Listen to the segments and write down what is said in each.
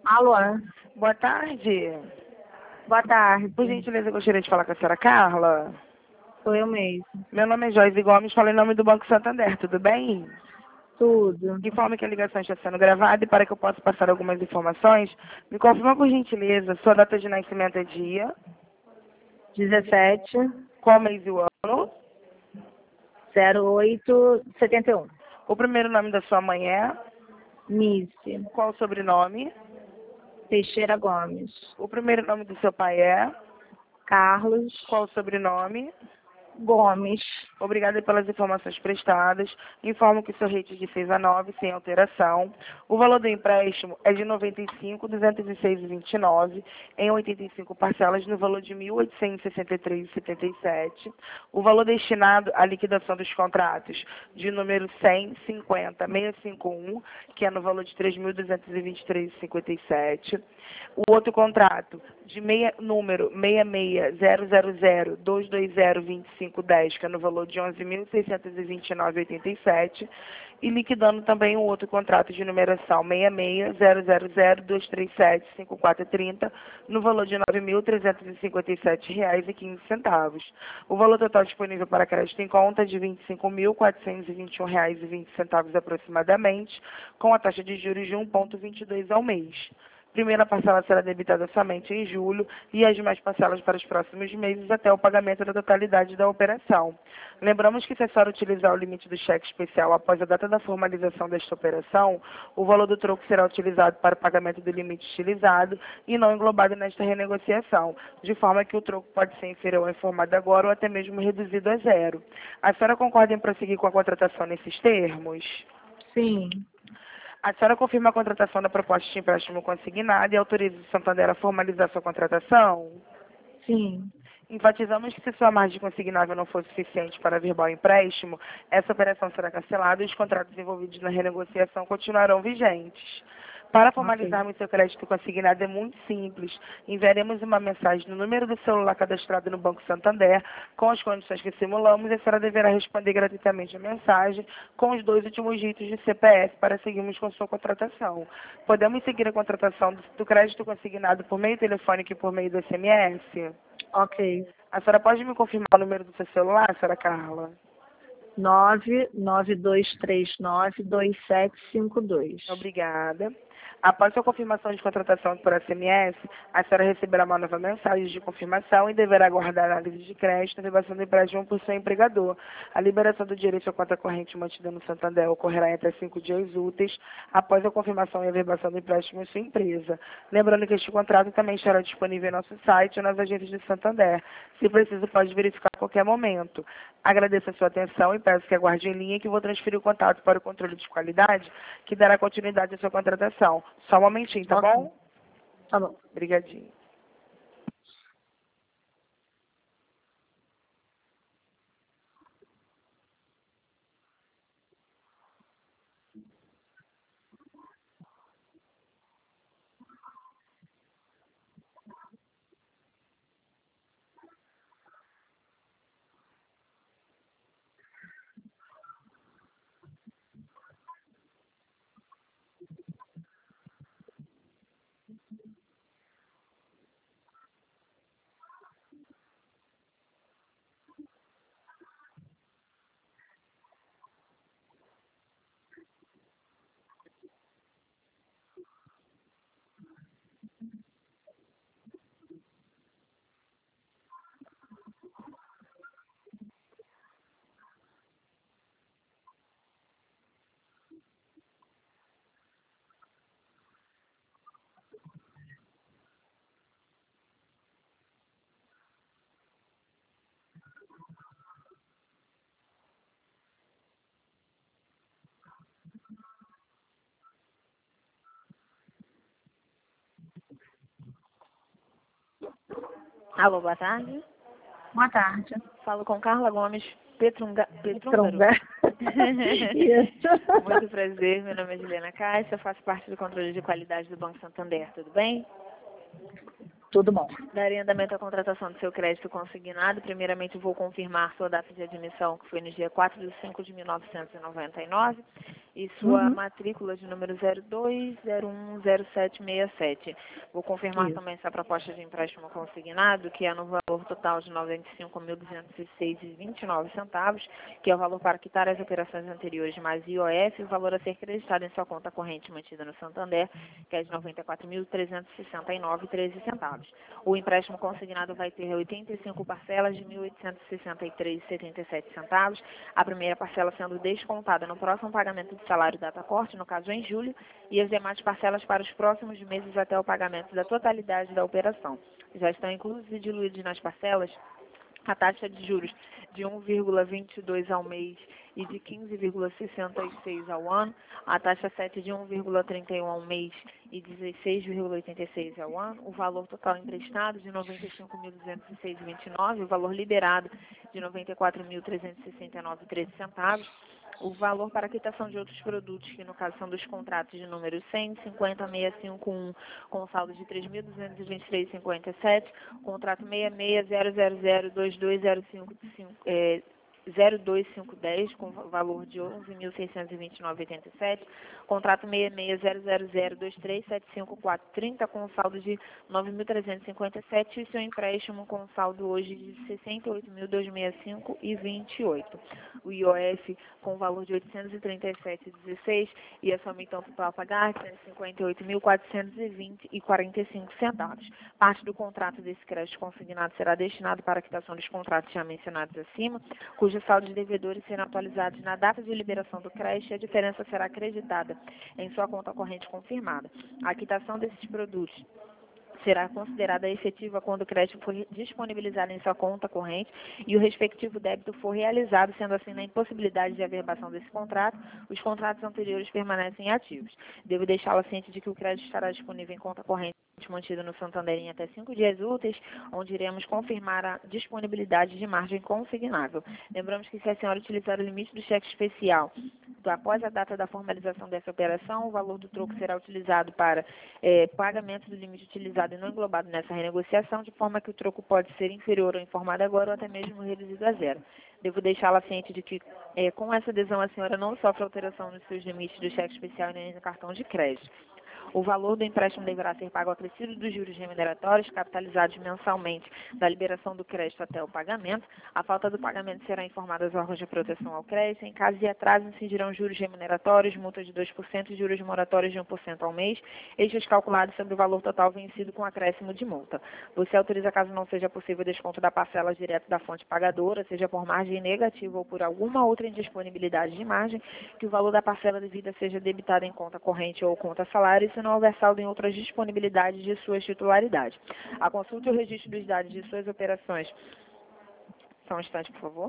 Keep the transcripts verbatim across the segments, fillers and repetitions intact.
Alô, Boa tarde. boa tarde. Por gentileza, eu gostaria de falar com a senhora Carla. Sou eu mesmo. Meu nome é Joyce Gomes, falo em nome do Banco Santander, tudo bem? Tudo. Informe que a ligação está sendo gravada e para que eu possa passar algumas informações, me confirma por gentileza, sua data de nascimento é dia, dezessete, qual mês e o ano, zero oito, setenta e um. o primeiro nome da sua mãe é, Nice. qual o sobrenome, Teixeira Gomes. o primeiro nome do seu pai é, Carlos qual o sobrenome. Gomes. Obrigada pelas informações prestadas. Informo que sua rede de seis a nove, sem alteração. O valor do empréstimo é de noventa e cinco mil duzentos e seis reais e vinte e nove centavos, em oitenta e cinco parcelas, no valor de mil oitocentos e sessenta e três reais e setenta e sete centavos. O valor destinado à liquidação dos contratos de número cem, cinquenta, seiscentos e cinquenta e um, que é no valor de três mil duzentos e vinte e três reais e cinquenta e sete centavos. O outro contrato de meia, número seis seis zero zero zero, dois dois zero, dois cinco um zero, que é no valor de onze mil seiscentos e vinte e nove reais e oitenta e sete centavos, e liquidando também o outro contrato de numeração seis seis zero zero zero, dois três sete, cinco quatro três zero, no valor de nove mil trezentos e cinquenta e sete reais e quinze centavos. O valor total disponível para crédito em conta é de vinte e cinco mil quatrocentos e vinte e um reais e vinte centavos aproximadamente, com a taxa de juros de um vírgula vinte e dois ao mês. Primeira parcela será debitada somente em julho e as demais parcelas para os próximos meses até o pagamento da totalidade da operação. Lembramos que se a senhora utilizar o limite do cheque especial após a data da formalização desta operação, o valor do troco será utilizado para o pagamento do limite utilizado e não englobado nesta renegociação, de forma que o troco pode ser inferior ao informado agora ou até mesmo reduzido a zero. A senhora concorda em prosseguir com a contratação nesses termos? Sim. A senhora confirma a contratação da proposta de empréstimo consignado e autoriza o Santander a formalizar sua contratação? Sim. Enfatizamos que se sua margem consignável não for suficiente para verbal empréstimo, essa operação será cancelada e os contratos envolvidos na renegociação continuarão vigentes. Para Ok. formalizarmos seu crédito consignado é muito simples. Enviaremos uma mensagem no número do celular cadastrado no Banco Santander com as condições que simulamos e a senhora deverá responder gratuitamente a mensagem com os dois últimos dígitos de C P F para seguirmos com sua contratação. Podemos seguir a contratação do, do crédito consignado por meio telefônico e por meio do S M S? Ok. A senhora pode me confirmar o número do seu celular, senhora Carla? nove nove dois três nove, dois sete cinco dois. Obrigada. Após sua confirmação de contratação por S M S, a senhora receberá uma nova mensagem de confirmação e deverá aguardar a análise de crédito e a liberação do empréstimo por seu empregador. A liberação do dinheiro em sua conta corrente mantida no Santander ocorrerá entre cinco dias úteis após a confirmação e a verbação do empréstimo em sua empresa. Lembrando que este contrato também estará disponível em nosso site ou nas agências de Santander. Se preciso, pode verificar a qualquer momento. Agradeço a sua atenção e peço que aguarde em linha que vou transferir o contato para o controle de qualidade, que dará continuidade à sua contratação. Só um momentinho, tá Ok. bom? Tá bom. Obrigadinho. Alô, boa tarde. Boa tarde. Falo com Carla Gomes Petrunga... Petrúngaro. Trunga. Isso. Muito prazer, meu nome é Juliana Caixa, eu faço parte do controle de qualidade do Banco Santander, tudo bem? Tudo bom. Daria andamento à contratação do seu crédito consignado. Primeiramente, vou confirmar sua data de admissão, que foi no dia quatro de cinco de mil novecentos e noventa e nove, e sua Uhum. matrícula de número zero dois zero um zero sete seis sete. Vou confirmar Isso. também sua proposta de empréstimo consignado, que é no valor total de noventa e cinco mil duzentos e seis reais e vinte e nove centavos, que é o valor para quitar as operações anteriores mais I O F, e o valor a ser creditado em sua conta corrente mantida no Santander, que é de noventa e quatro mil trezentos e sessenta e nove reais e treze centavos. O empréstimo consignado vai ter oitenta e cinco parcelas de mil oitocentos e sessenta e três reais e setenta e sete centavos, a primeira parcela sendo descontada no próximo pagamento do salário data corte, no caso em julho, e as demais parcelas para os próximos meses até o pagamento da totalidade da operação. Já estão inclusos e diluídos nas parcelas a taxa de juros de um vírgula vinte e dois ao mês e de quinze vírgula sessenta e seis ao ano, a taxa sete de um vírgula trinta e um ao mês e dezesseis vírgula oitenta e seis ao ano, o valor total emprestado de noventa e cinco mil duzentos e seis reais e vinte e nove centavos, o valor liberado de noventa e quatro mil trezentos e sessenta e nove reais e treze centavos, o valor para quitação de outros produtos, que no caso são dos contratos de número cem, cinquenta, seiscentos e cinquenta e um, com saldo de três mil duzentos e vinte e três reais e cinquenta e sete, contrato seis seis zero zero zero dois dois zero cinco é, zero dois cinco um zero, com valor de onze mil seiscentos e vinte e nove reais e oitenta e sete, contrato seis seis zero zero zero dois três sete cinco quatro trinta, com saldo de nove mil trezentos e cinquenta e sete, e seu empréstimo com saldo hoje de sessenta e oito mil duzentos e sessenta e cinco reais e vinte e oito. O I O F com valor de oitocentos e trinta e sete reais e dezesseis, e a soma então total a pagar cento e cinquenta e oito mil quatrocentos e vinte reais e quarenta e cinco centavos. Parte do contrato desse crédito consignado será destinado para a quitação dos contratos já mencionados acima, cujo saldo de devedores serão atualizados na data de liberação do crédito, e a diferença será acreditada em sua conta corrente confirmada. A quitação desses produtos será considerada efetiva quando o crédito for disponibilizado em sua conta corrente e o respectivo débito for realizado, sendo assim, na impossibilidade de averbação desse contrato, os contratos anteriores permanecem ativos. Devo deixá-la ciente de que o crédito estará disponível em conta corrente mantido no Santander em até cinco dias úteis, onde iremos confirmar a disponibilidade de margem consignável. Lembramos que, se a senhora utilizar o limite do cheque especial após a data da formalização dessa operação, o valor do troco será utilizado para é, pagamento do limite utilizado e não englobado nessa renegociação, de forma que o troco pode ser inferior ao informado agora ou até mesmo reduzido a zero. Devo deixá-la ciente de que, é, com essa adesão, a senhora não sofre alteração nos seus limites do cheque especial e nem no cartão de crédito. O valor do empréstimo deverá ser pago acrescido dos juros remuneratórios, capitalizados mensalmente da liberação do crédito até o pagamento. A falta do pagamento será informada aos órgãos de proteção ao crédito. Em caso de atraso, incidirão juros remuneratórios, multa de dois por cento e juros moratórios de um por cento ao mês, estes calculados sobre o valor total vencido com acréscimo de multa. Você autoriza, caso não seja possível, desconto da parcela direto da fonte pagadora, seja por margem negativa ou por alguma outra indisponibilidade de margem, que o valor da parcela devida seja debitado em conta corrente ou conta salário, se não houver saldo em outras disponibilidades de sua titularidade. A consulta e o registro dos dados de suas operações. Só um instante, por favor.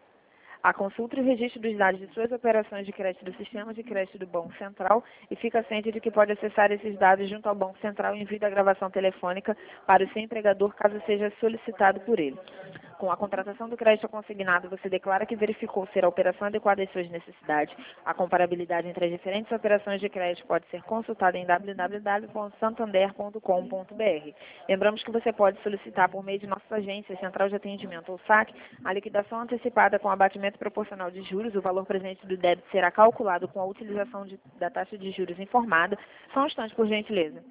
A consulta e o registro dos dados de suas operações de crédito do sistema de crédito do Banco Central, e fica ciente de que pode acessar esses dados junto ao Banco Central em envio da gravação telefônica para o seu empregador, caso seja solicitado por ele. Com a contratação do crédito consignado, você declara que verificou ser a operação adequada às suas necessidades. A comparabilidade entre as diferentes operações de crédito pode ser consultada em w w w ponto santander ponto com ponto b r. Lembramos que você pode solicitar por meio de nossas agências, Central de Atendimento ou S A C, a liquidação antecipada com abatimento proporcional de juros. O valor presente do débito será calculado com a utilização de, da taxa de juros informada. Só um instante, por gentileza.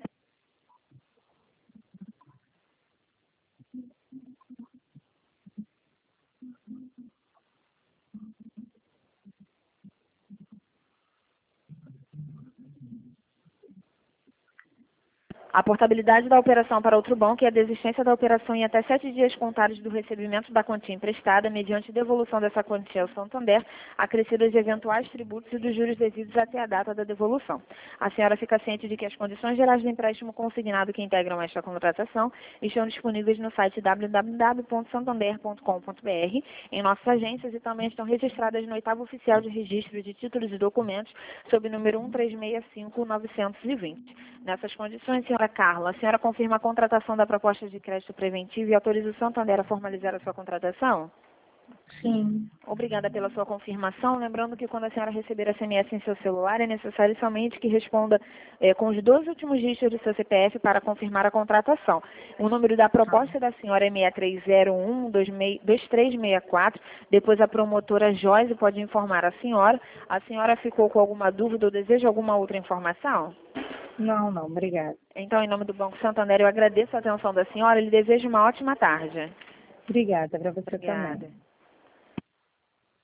A portabilidade da operação para outro banco e a desistência da operação em até sete dias contados do recebimento da quantia emprestada, mediante devolução dessa quantia ao Santander, acrescidas de eventuais tributos e dos juros devidos até a data da devolução. A senhora fica ciente de que as condições gerais do empréstimo consignado que integram esta contratação estão disponíveis no site w w w ponto santander ponto com ponto b r, em nossas agências, e também estão registradas no oitavo oficial de registro de títulos e documentos, sob o número um três seis cinco nove dois zero. Nessas condições, senhora Carla, a senhora confirma a contratação da proposta de crédito preventivo e autoriza o Santander a formalizar a sua contratação? Sim. Obrigada pela sua confirmação. Lembrando que quando a senhora receber S M S em seu celular, é necessário somente que responda eh, com os dois últimos dígitos do seu C P F para confirmar a contratação. O número da proposta da senhora é seis três zero um, dois três seis quatro. Depois a promotora Joyce pode informar a senhora. A senhora ficou com alguma dúvida ou deseja alguma outra informação? Não, não, obrigada. Então, em nome do Banco Santander, eu agradeço a atenção da senhora e lhe desejo uma ótima tarde. Obrigada para você Obrigada. também.